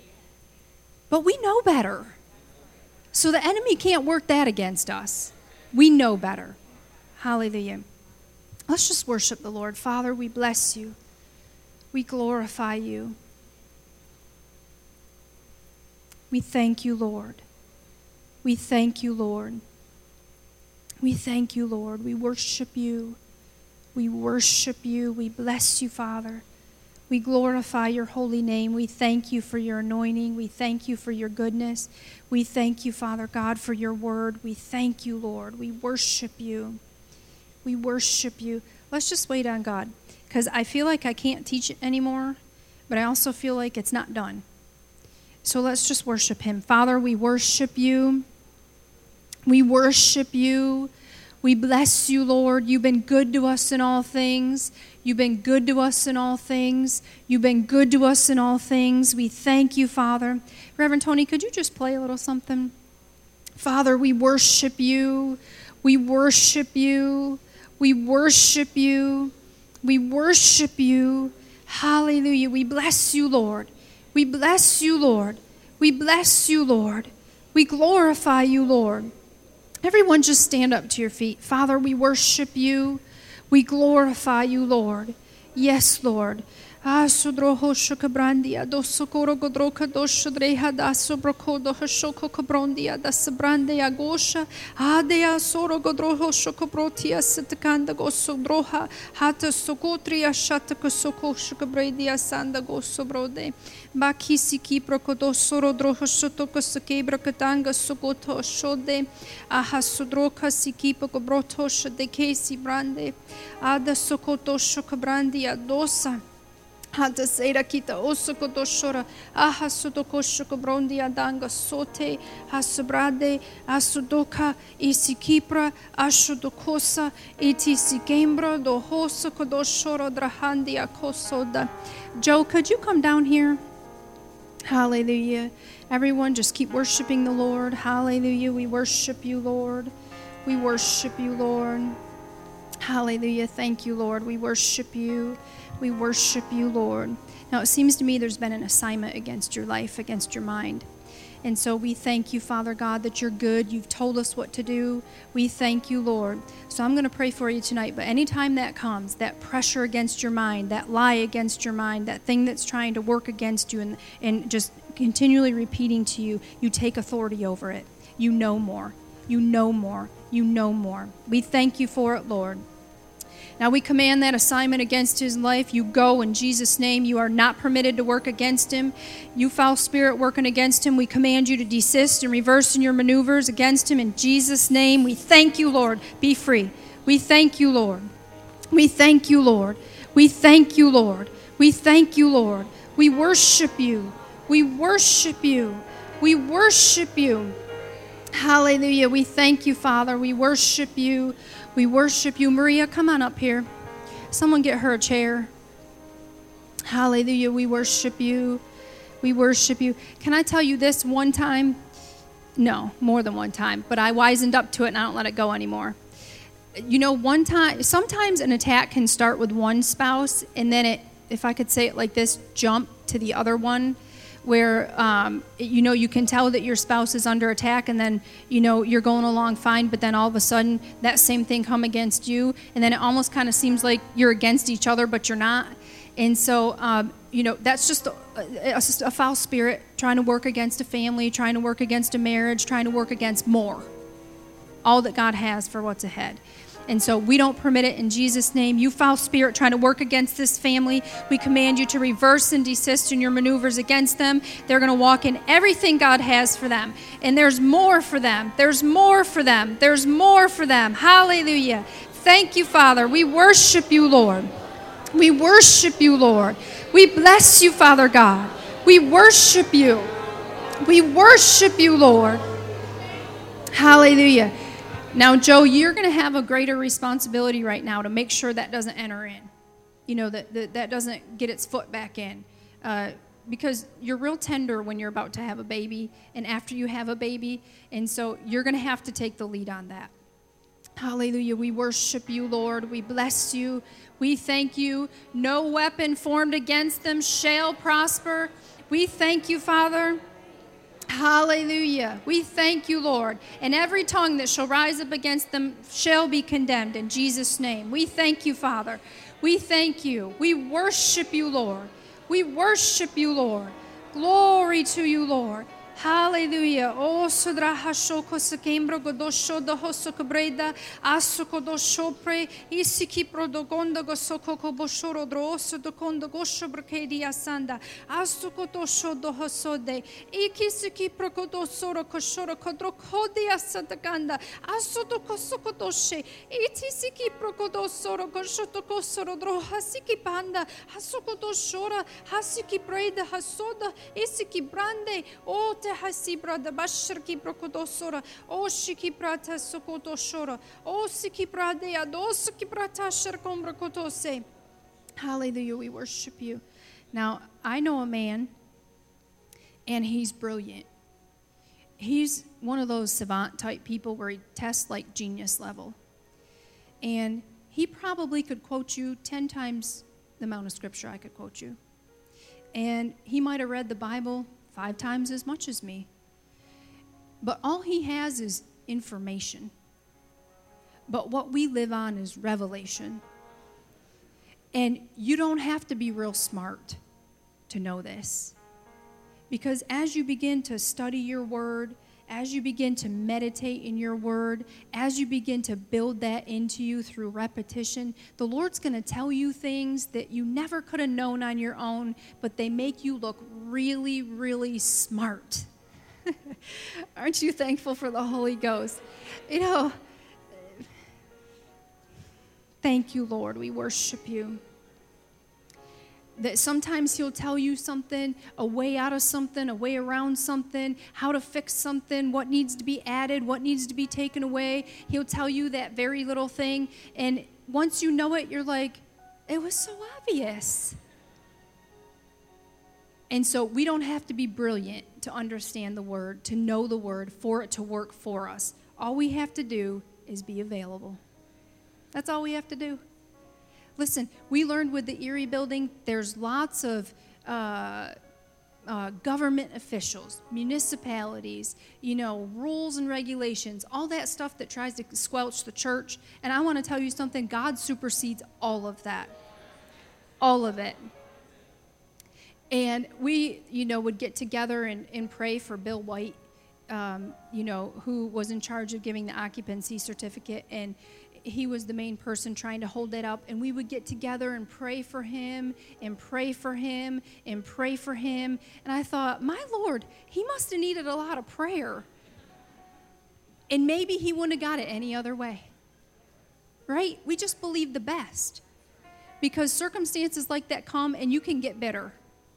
But we know better. So the enemy can't work that against us. We know better. Hallelujah. Let's just worship the Lord. Father, we bless you. We glorify you. We thank you, Lord. We thank you, Lord. We thank you, Lord. We worship you. We worship you. We bless you, Father. We glorify your holy name. We thank you for your anointing. We thank you for your goodness. We thank you, Father God, for your word. We thank you, Lord. We worship you. We worship you. Let's just wait on God. because I feel like I can't teach it anymore, but I also feel like it's not done. So let's just worship him. Father, we worship you. We worship you. We bless you, Lord. You've been good to us in all things. You've been good to us in all things. You've been good to us in all things. We thank you, Father. Reverend Tony, could you just play a little something? Father, we worship you. We worship you. We worship you. We worship you. Hallelujah. We bless you, Lord. We bless you, Lord. We bless you, Lord. We glorify you, Lord. Everyone just stand up to your feet. Father, we worship you. We glorify you, Lord. Yes, Lord. Ah, sudroho shukabrandia dosokoro godroka doshodreha dasobroko dohashoko kabrondia dasabrandia gosha adea soro godroho shokobrotia sitakanda gosodroha hata sokotria shataka soko shukabredia sanda gosobrode bakisi kipro dosoro droho shotoko sakebra katanga sokoto shode aha sudroka sikipa gobroto shadekesi brande ada sokoto shokabrandia dosa Hata seira kita osoko doshora aha sudokosho brondi adanga sote hasubrade asudoka isikipra ashudokosa itisikembro do hosoko doshoro drahandi akosoda. Joe, could you come down here? Hallelujah. Everyone just keep worshiping the Lord. Hallelujah. We worship you, Lord. We worship you, Lord. Hallelujah. Thank you, Lord. We worship you. We worship you, Lord. Now, it seems to me there's been an assignment against your life, against your mind. And so we thank you, Father God, that you're good. You've told us what to do. We thank you, Lord. So I'm going to pray for you tonight. But anytime that comes, that pressure against your mind, that lie against your mind, that thing that's trying to work against you and, and just continually repeating to you, you take authority over it. You know more. You know more. You know more. We thank you for it, Lord. Now we command that assignment against his life. You go in Jesus' name. You are not permitted to work against him. You foul spirit working against him, we command you to desist and reverse in your maneuvers against him in Jesus' name. We thank you, Lord. Be free. We thank you, Lord. We thank you, Lord. We thank you, Lord. We thank you, Lord. We worship you. We worship you. We worship you. Hallelujah. We thank you, Father. We worship you. We worship you. Maria, come on up here. Someone get her a chair. Hallelujah. We worship you. We worship you. Can I tell you this one time? No, more than one time. But I wisened up to it and I don't let it go anymore. You know, one time, sometimes an attack can start with one spouse and then it, if I could say it like this, jump to the other one. Where, um, you know, you can tell that your spouse is under attack and then, you know, you're going along fine, but then all of a sudden that same thing come against you. And then it almost kind of seems like you're against each other, but you're not. And so, um, you know, that's just a, a, a foul spirit trying to work against a family, trying to work against a marriage, trying to work against more. All that God has for what's ahead. And so we don't permit it in Jesus' name. You foul spirit trying to work against this family, we command you to reverse and desist in your maneuvers against them. They're going to walk in everything God has for them. And there's more for them. There's more for them. There's more for them. Hallelujah. Thank you, Father. We worship you, Lord. We worship you, Lord. We bless you, Father God. We worship you. We worship you, Lord. Hallelujah. Now, Joe, you're going to have a greater responsibility right now to make sure that doesn't enter in. You know, that that, that doesn't get its foot back in. Uh, because you're real tender when you're about to have a baby and after you have a baby. And so you're going to have to take the lead on that. Hallelujah. We worship you, Lord. We bless you. We thank you. No weapon formed against them shall prosper. We thank you, Father. Hallelujah. We thank you, Lord. And every tongue that shall rise up against them shall be condemned in Jesus' name. We thank you, Father. We thank you. We worship you, Lord. We worship you, Lord. Glory to you, Lord. Hallelujah. Oh, sodra hashoko sekembro godosho do hosoko breda asoko do shopre isiki prodogondo gosoko koboshoro droso do kondo gosho brokedi asanda asoko do shodo hosode ikisiki prokodo soro koshoro kodro kodi asataganda asoto kosoko doshe itisiki prokodo soro koshoto kosoro dro hasiki panda hasoko do shora hasiki breda hasoda isiki brande o te hasibra da bashirki brokodosora o shiki prata sokotoshora o siki prade adosuki prata sharkom brokotose. Hallelujah, we worship you. Now, I know a man, and he's brilliant. He's one of those savant type people where he tests like genius level. And he probably could quote you ten times the amount of scripture I could quote you. And he might have read the Bible five times as much as me. But all he has is information. But what we live on is revelation. And you don't have to be real smart to know this. Because as you begin to study your word, as you begin to meditate in your word, as you begin to build that into you through repetition, the Lord's going to tell you things that you never could have known on your own, but they make you look really, really smart. Aren't you thankful for the Holy Ghost? You know, thank you, Lord. We worship you. That sometimes he'll tell you something, a way out of something, a way around something, how to fix something, what needs to be added, what needs to be taken away. He'll tell you that very little thing. And once you know it, you're like, it was so obvious. And so we don't have to be brilliant to understand the word, to know the word, for it to work for us. All we have to do is be available. That's all we have to do. Listen, we learned with the Erie building, there's lots of uh, uh, government officials, municipalities, you know, rules and regulations, all that stuff that tries to squelch the church. And I want to tell you something, God supersedes all of that. All of it. And we, you know, would get together and, and pray for Bill White, um, you know, who was in charge of giving the occupancy certificate. And he was the main person trying to hold that up. And we would get together and pray for him and pray for him and pray for him. And I thought, my Lord, he must have needed a lot of prayer. And maybe he wouldn't have got it any other way. Right? We just believe the best. Because circumstances like that come and you can get bitter.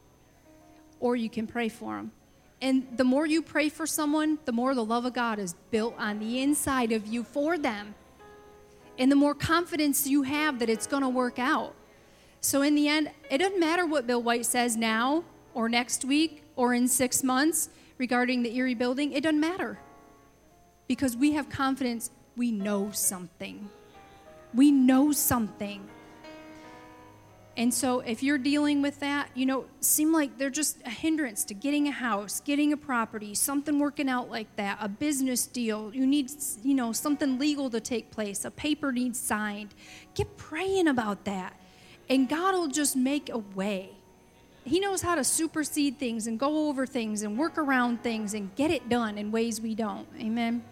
Or you can pray for them. And the more you pray for someone, the more the love of God is built on the inside of you for them. And the more confidence you have that it's going to work out. So in the end, it doesn't matter what Bill White says now or next week or in six months regarding the Erie building. It doesn't matter. Because we have confidence. We know something. We know something. And so if you're dealing with that, you know, seem like they're just a hindrance to getting a house, getting a property, something working out like that, a business deal. You need, you know, something legal to take place. A paper needs signed. Get praying about that. And God will just make a way. He knows how to supersede things and go over things and work around things and get it done in ways we don't. Amen.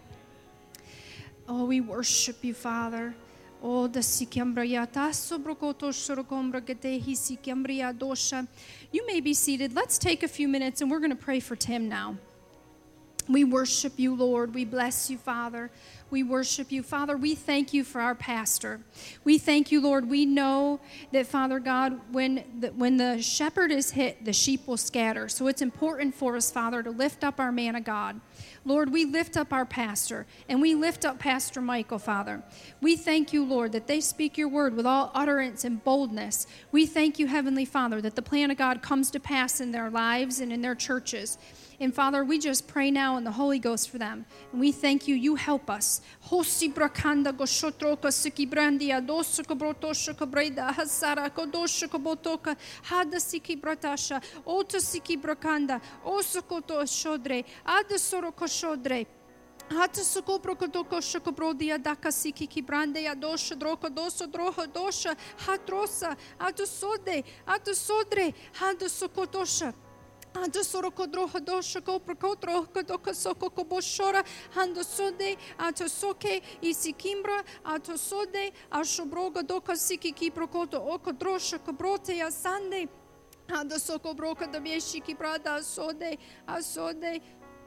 Oh, we worship you, Father. Oh, the sikambria tasso brokoto shorokombra getehi sikambria dosha. You may be seated. Let's take a few minutes and we're going to pray for Tim now. We worship you, Lord. We bless you, Father. We worship you. Father, we thank you for our pastor. We thank you, Lord. We know that, Father God, when the, when the shepherd is hit, the sheep will scatter. So it's important for us, Father, to lift up our man of God. Lord, we lift up our pastor, and we lift up Pastor Michael, Father. We thank you, Lord, that they speak your word with all utterance and boldness. We thank you, Heavenly Father, that the plan of God comes to pass in their lives and in their churches. And Father, we just pray now in the Holy Ghost for them. And we thank you, you help us. Hosi brakanda goshotroka siki brandia dosoko brotosho breda hasara kodosho botoka hada siki bratasha ota siki brakanda osokoto shodre ada soroko shodre. Hata suko prokodoko shokobrodia dakasiki kibrande adosha droko doso droho dosha hatrosa atu sode atu sodre hada sokotosha. Ando soro kodroha dosha kopra kodro kodoka soko koboshora ando sode ato soke isikimbra ato sode ashobroga doka siki kiprokoto oko drosha kabrote asande ando soko broka da vieshi kibrada asode asode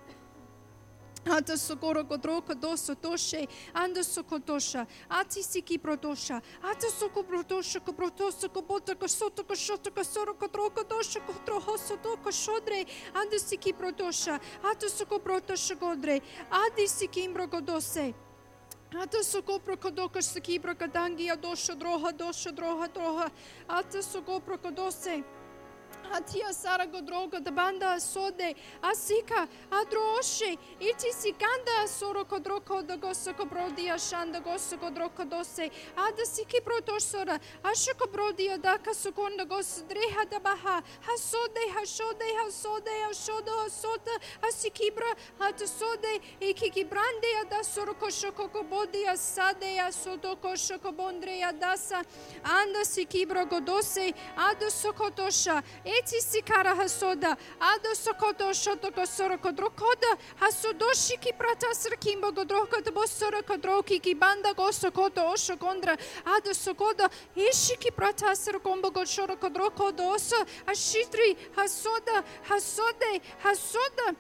Ata sokoro kodroka doso toshe, anda sokotosha, ati siki protosha, ata soko protosha, koprotosa, kobota, kosoto, koshota, kosoro, kodroka dosha, kotrohoso, doko shodre, anda siki protosha, ata soko protosha godre, adi siki imbro godose. Ata sokopro kodoka sikibra kadangi adosha droha dosha droha droha, ata sokopro kodose. Atia sara godroga da banda sode asika adroshi iti sikanda soro kodroko da gosa kobrodia shanda gosa kodroko dose ada siki protosora ashko brodia da kasukonda gosa dreha da baha hasode hashode hasode hashodo hasota asikibra hat sode ikiki brande da soro koshoko kobodia sade asodo koshoko bondrea dasa anda sikibra godose ada sokotosha Eti sikara hasoda, ado sokoto shoto kosoro kodrokoda, hasodoshi ki pratasra kimbo godroka de bosora kodroki ki banda gosokoto osho kondra, ado sokoda, ishi ki pratasra kombo goshoro kodroko doso, ashitri hasoda, hasode, hasoda.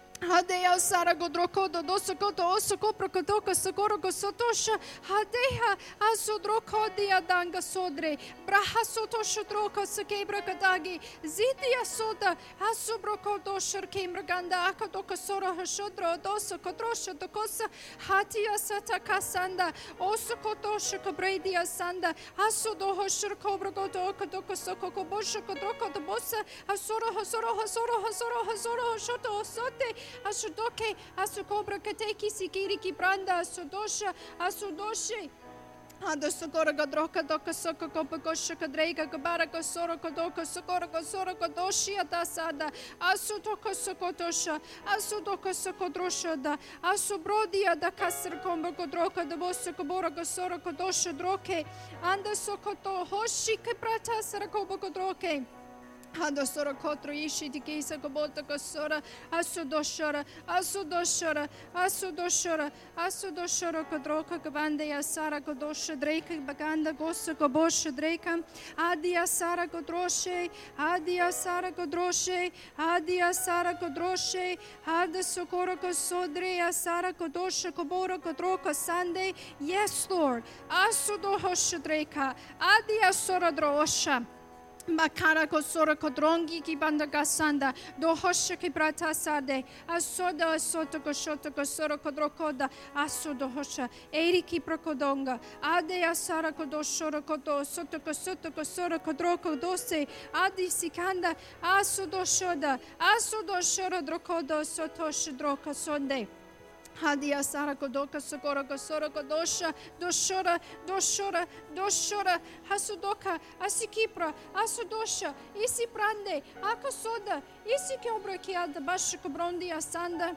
Hadeya sara godroko do dosokoto osoko prokotoka sokoro gosotosha hadeha asodroko dia danga sodre braha sotosha droka sakebra kadagi zidia soda asobroko doshar kembra ganda akadoka sora hashodro doso kodrosha dokosa hatia sata kasanda osokotosha kabredia sanda asodoho shirkobra goto okadoka sokoko bosha kodroko do bosa asoro hasoro hasoro hasoro hasoro hashoto osote Asudoke, asukobra kateki sikiri ki branda asudosha, asudoshe. Ando sokora godroka doka soko kopa gosha kadrega gabara gosoro kodoka sokora gosoro kodoshi atasada asudoka sokotosha asudoka sokodrosha da asubrodia da kasr komba godroka da bosa kobora gosoro kodosha droke anda sokoto hoshi keprata sarakoba godroke Ando sora kotro ishi tikisa kobota kosora asudoshora asudoshora asudoshora asudoshora kodroka kabande ya sara kodosha dreka baganda gosa kobosha dreka adia sara kodroshe adia sara kodroshe adia sara kodroshe ada sokora kosodre ya sara kodosha kobora kodroka sande yes Lord asudohosha dreka adia sora drosha Makara kosora kodrongi ki banda gasanda do hosha ki prata sade asoda asoto koshoto kosora kodrokoda asodo hosha eri ki prokodonga ade asara kodoshora kodo soto kosoto kosora kodroko dose adi sikanda asodo shoda asodo shora drokodo soto shidroka sonde Hadia sara kodoka sokora kosora kodosha doshora doshora doshora hasudoka asikipra asudosha isi prande akasoda isi kyobra kiada bashko brondi asanda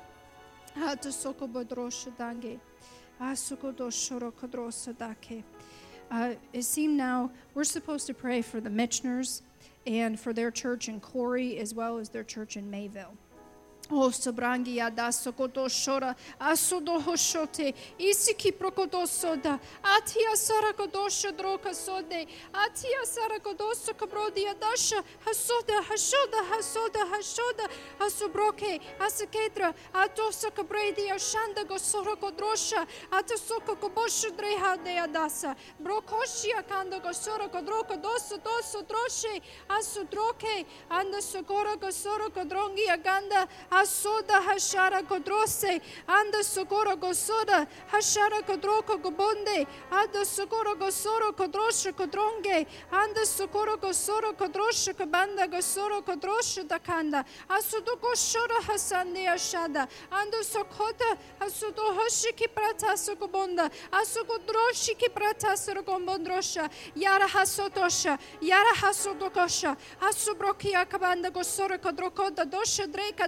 hatu soko bodrosha dange asuko doshora kodrosa dake. It seems now we're supposed to pray for the Mitchners and for their church in Corey as well as their church in Mayville. O sobrangi adasso kodoshora asodo hoshote isiki prokodosoda atia sara kodosha droka sode atia sara kodoso kabrodi adasha hasoda hashoda hasoda hashoda asobroke asakedra atosa kabredi ashanda gosoro kodrosha atosoko kobosha dreha de adasa brokoshi akanda gosoro kodroko doso doso droshe asodroke anda sokora gosoro kodrongi aganda Asoda hashara kodrose, anda sokoro gosoda, hashara kodroko gobonde, anda sokoro gosoro kodrosha kodronge, anda sokoro gosoro kodrosha kabanda gosoro kodrosha dakanda, asudo goshora hasande ashada, anda sokota, asudo hoshiki prata sokobonda, asugodroshi ki prata sokombondrosha, yara hasotosha, yara hasodokosha, asubroki akabanda gosoro kodrokoda dosha dreka dase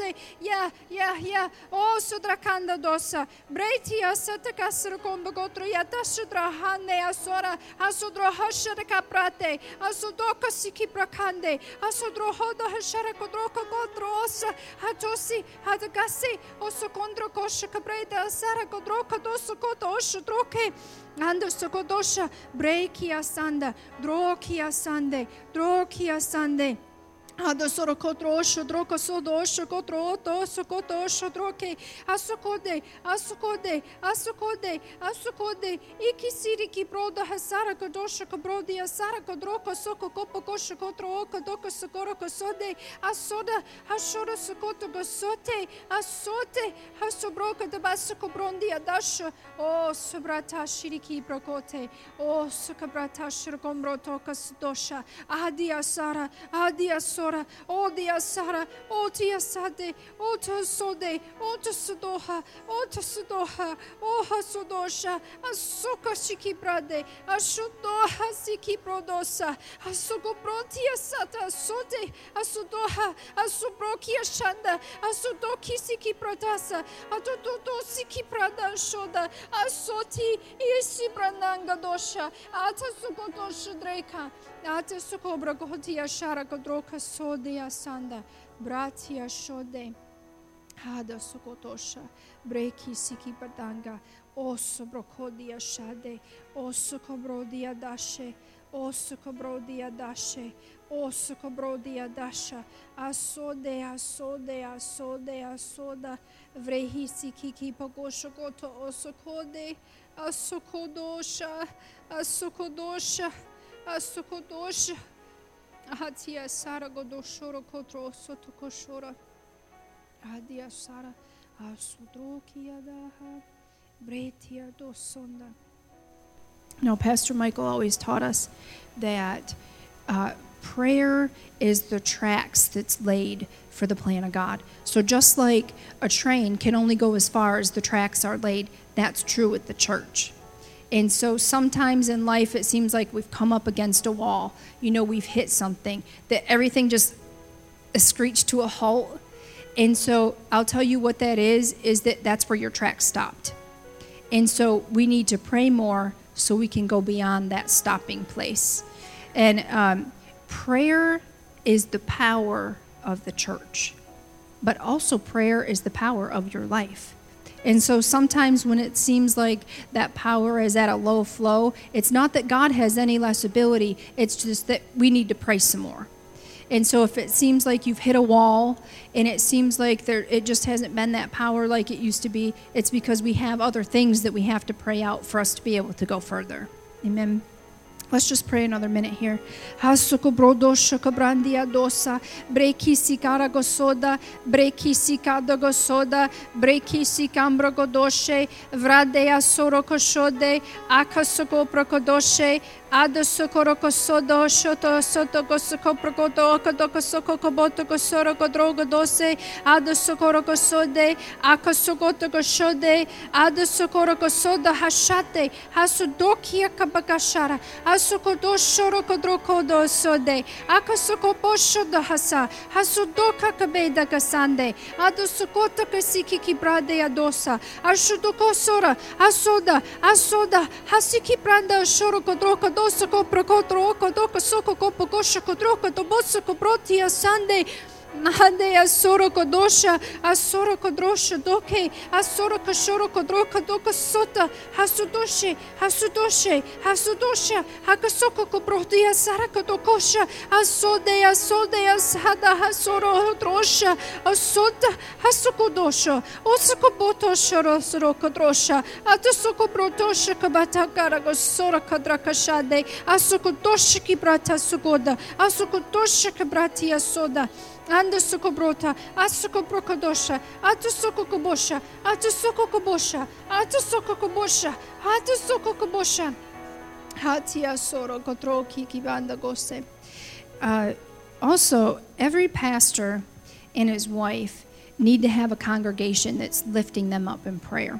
dose. Yeah, yeah, yeah. Oh, sudrakanda dosa. Bretia satakasra kombagotro yatashudra hane asora. Asudro hashara kaprate. Asudoka siki prakande. Asudro hoda hashara kodroka godrosa. Hatosi, hadagasi. Oso kondro kosha kabreda asara kodroka dosa koto osha droke. Ando sokodosha. Brekia sanda. Drokia sande. Drokia sande. Ado soro kotro osho droko sodo osho kotro oto osho koto osho droke asokode asokode asokode asokode ikisiri ki broda hasara kodosho kobrodi asara kodroko soko kopo kosho kotro oko doko sokoro kosode asoda hashoda sokoto gosote asote hasobroka debaso kobrondi adasho o sobrata shiriki brokote o sokabrata shirkombro toka sdosha adia sara adia sara O dia sara, o tia sade, o to sode, o to sodoha, o to sodoha, o hasodosha, asuka shiki brade, ashudoha siki prodosa, asuko protia sata sode, asudoha, asubrokia shanda, asudoki siki prodasa, atututo siki prada shoda, asoti isi brananga dosha, atasukotosha dreka. Ate sokobra gotia shara kodroka sodia sanda bratia shode hada sokotosha breki siki badanga oso brokodia shade oso kobrodia dashe oso kobrodia dashe oso kobrodia dasha asode asode asode asoda vrehi siki ki pogosho goto oso kode asokodosha asokodosha Asukodosha Atia Sara Godoshoro Kotro Sotokoshora Adia Sara Asudrokia Daha Bretia Dosonda. Now, Pastor Michael always taught us that uh, prayer is the tracks that's laid for the plan of God. So just like a train can only go as far as the tracks are laid, that's true with the church. And so sometimes in life it seems like we've come up against a wall. You know, we've hit something, that everything just screeched to a halt. And so I'll tell you what that is, is that that's where your track stopped. And so we need to pray more so we can go beyond that stopping place. And um, prayer is the power of the church. But also prayer is the power of your life. And so sometimes when it seems like that power is at a low flow, it's not that God has any less ability, it's just that we need to pray some more. And so if it seems like you've hit a wall and it seems like there it just hasn't been that power like it used to be, it's because we have other things that we have to pray out for us to be able to go further. Amen. Let's just pray another minute here. Hasuko brodosha kabrandia dosa, breki sikara gosoda, breki sikada gosoda, breki sikambra godoshe, vradea soro koshode, akasoko prokodoshe, adosoko kosodo, shoto soto gosoko prokodo, kadoko soko koboto gosoro kodrogo dose, adosoko kosode, akasoko goshode, adosoko kosoda hashate, hasudokia kabakashara. Asukodoshoro kodrokodo sode, akasokoboshodo hasa, hasudoka kabeda kasande, adosokota kasiki kibrade adosa, ashudokosora, asoda, asoda, hasiki branda shoro kodroko dosoko prokotro kodoko soko kopokosho kodroko doboso kobroti asande. Mahade asoro kodosha, asoro kodrosha doke, asoro kashoro kodroka doka sota, hasudoshe, hasudoshe, hasudosha, hakasoko kobrodi asara kodokosha, asode, asode, asada, hasoro hodrosha, asoda, hasukodosha, osakoboto shoro soro kodrosha, atosoko brotosha kabatakara gosora kadrakashade, asokodosha kibrata sugoda, asokodosha kibrati asoda. Anda sokobrota, asokobrokodosha, atosokokobosha, atosokokobosha, atosokokobosha, atosokokobosha. Hatia soro kotroki kibanda gose. Uh, also, every pastor and his wife need to have a congregation that's lifting them up in prayer.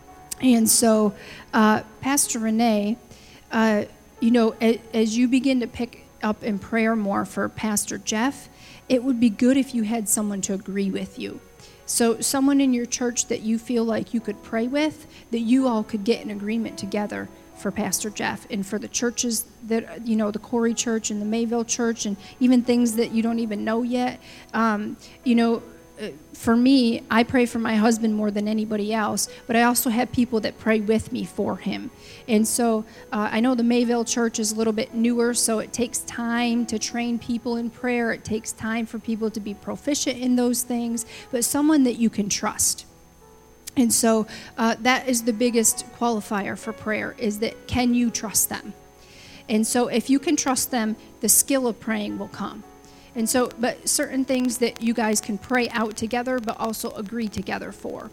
And so, uh, Pastor Renee, uh, you know, as, as you begin to pick up in prayer more for Pastor Jeff, it would be good if you had someone to agree with you. So someone in your church that you feel like you could pray with, that you all could get an agreement together for Pastor Jeff and for the churches that, you know, the Corey Church and the Mayville Church and even things that you don't even know yet. Um, you know, for me, I pray for my husband more than anybody else, but I also have people that pray with me for him. And so uh, I know the Mayville Church is a little bit newer, so it takes time to train people in prayer. It takes time for people to be proficient in those things, but someone that you can trust. And so uh, that is the biggest qualifier for prayer, is that can you trust them? And so if you can trust them, the skill of praying will come. And so, but certain things that you guys can pray out together, but also agree together for.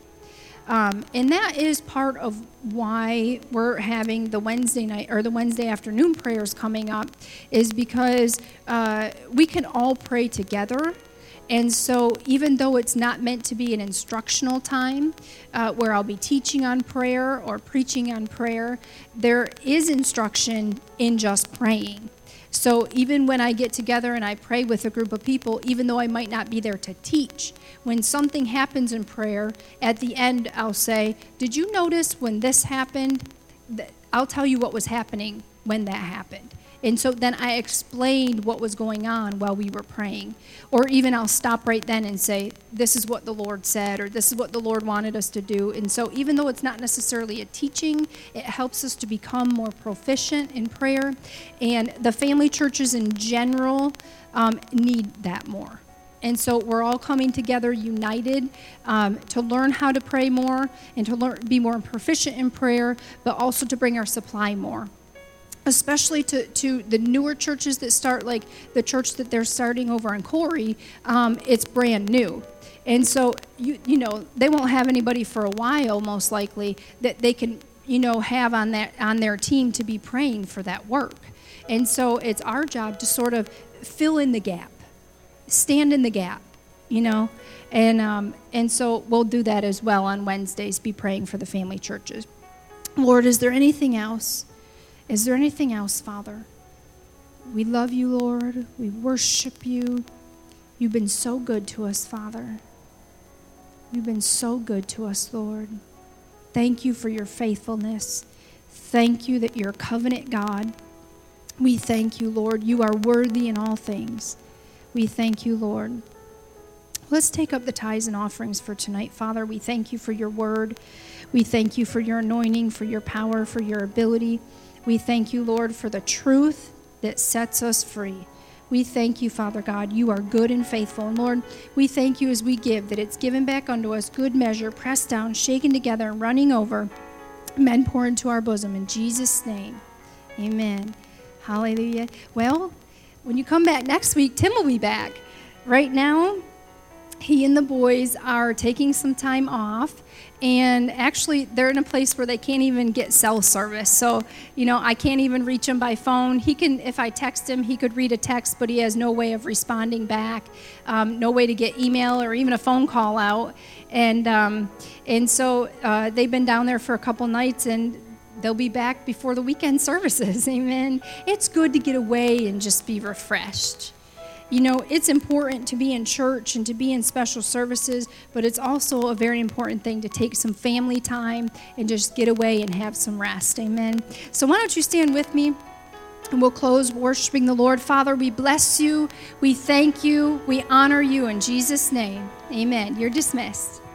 Um, and that is part of why we're having the Wednesday night or the Wednesday afternoon prayers coming up, is because uh, we can all pray together. And so even though it's not meant to be an instructional time uh, where I'll be teaching on prayer or preaching on prayer, there is instruction in just praying. So even when I get together and I pray with a group of people, even though I might not be there to teach, when something happens in prayer, at the end I'll say, did you notice when this happened? I'll tell you what was happening when that happened. And so then I explained what was going on while we were praying. Or even I'll stop right then and say, this is what the Lord said, or this is what the Lord wanted us to do. And so even though it's not necessarily a teaching, it helps us to become more proficient in prayer. And the family churches in general um, need that more. And so we're all coming together united um, to learn how to pray more and to learn, be more proficient in prayer, but also to bring our supply more. Especially to, to the newer churches that start, like the church that they're starting over in Corey, um, it's brand new. And so, you you know, they won't have anybody for a while, most likely, that they can, you know, have on that on their team to be praying for that work. And so it's our job to sort of fill in the gap, stand in the gap, you know. And, um, and so we'll do that as well on Wednesdays, be praying for the family churches. Lord, is there anything else? Is there anything else, Father? We love you, Lord. We worship you. You've been so good to us, Father. You've been so good to us, Lord. Thank you for your faithfulness. Thank you that you're a covenant God. We thank you, Lord. You are worthy in all things. We thank you, Lord. Let's take up the tithes and offerings for tonight. Father, we thank you for your word. We thank you for your anointing, for your power, for your ability. We thank you, Lord, for the truth that sets us free. We thank you, Father God. You are good and faithful. And Lord, we thank you as we give, that it's given back unto us, good measure, pressed down, shaken together, and running over, men pour into our bosom. In Jesus' name, amen. Hallelujah. Well, when you come back next week, Tim will be back. Right now, he and the boys are taking some time off, and actually they're in a place where they can't even get cell service. So, you know, I can't even reach him by phone. He can, if I text him, he could read a text, but he has no way of responding back, um, no way to get email or even a phone call out. And um, and so uh, they've been down there for a couple nights, and they'll be back before the weekend services. Amen. It's good to get away and just be refreshed. You know, it's important to be in church and to be in special services, but it's also a very important thing to take some family time and just get away and have some rest. Amen. So why don't you stand with me, and we'll close worshiping the Lord. Father, we bless you. We thank you. We honor you in Jesus' name. Amen. You're dismissed.